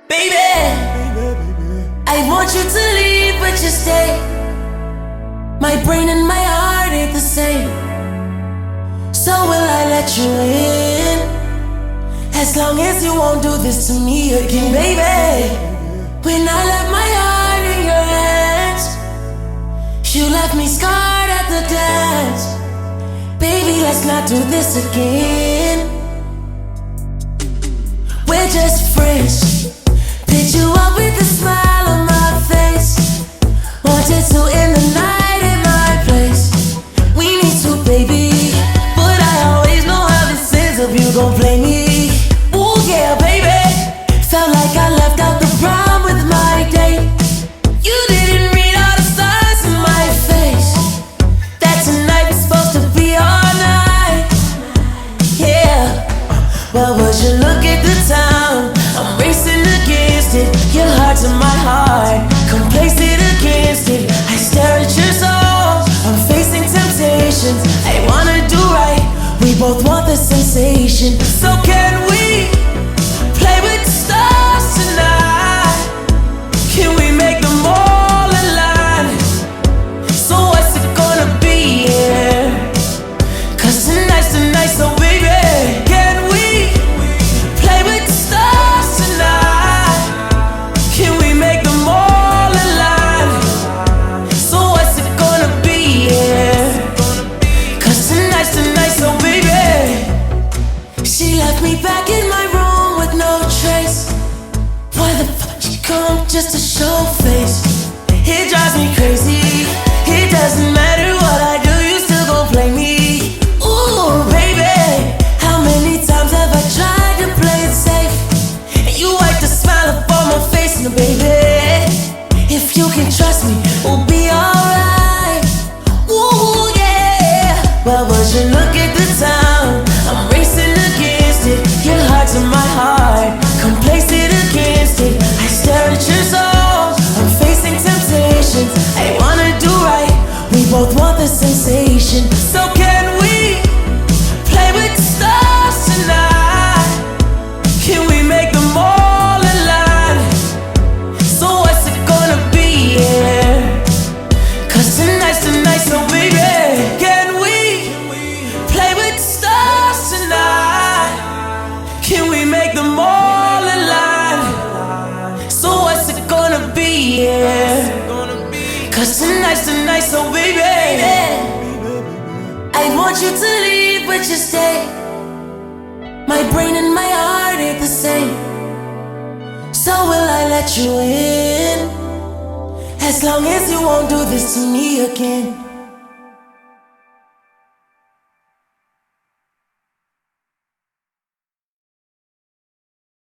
Baby, I want you to leave, but you stay. My brain and my heart ain't the same. So will I let you in? As long as you won't do this to me again, baby. When I left my heart in your hands, you left me scarred at the dance. Baby, let's not do this again. We're just friends. Picked you up with a smile on my face. Wanted to end the night in my place. We need to, baby, but I always know how this ends up. You gon' play me. Ooh yeah, baby. Felt like I left out the prom with my date. You didn't read all the signs in my face. That tonight was supposed to be our night. Yeah. But would you look at the time? I'm racing against it. Your heart's in my heart. Come place it against it. I stare at your soul. I'm facing temptations. I wanna do right. We both want the sensation. So can we play with the stars tonight? Can we make them all align? So what's it gonna be? Yeah. Cause tonight's the night, so baby, can we play with the stars tonight? Can we make them all align? So what's it gonna be? Yeah. Cause tonight's the night, so baby. She left me back in my room with no trace. Why the fuck she come just to show face? It drives me crazy. It doesn't matter what I do, you still gon' play me. Ooh, baby, how many times have I tried to play it safe? And you wipe the smile up on my face, now baby, if you can trust me, we'll be alright. Ooh, yeah. Well, would you look at the time? I'm racing against it. Your heart's in my heart. Come place it against it. I stare at your soul. I'm facing temptations. I wanna do right. We both want the sensation. So can we play with the stars tonight? Can we make them all align? So what's it gonna be? Yeah. Cause tonight's the night, so baby, can we play with the stars tonight? Can we make them all align? So what's it gonna be? Yeah. Cause tonight's the night, so baby, I want you to leave, but you stay. My brain and my heart ain't the same. So will I let you in? As long as you won't do this to me again.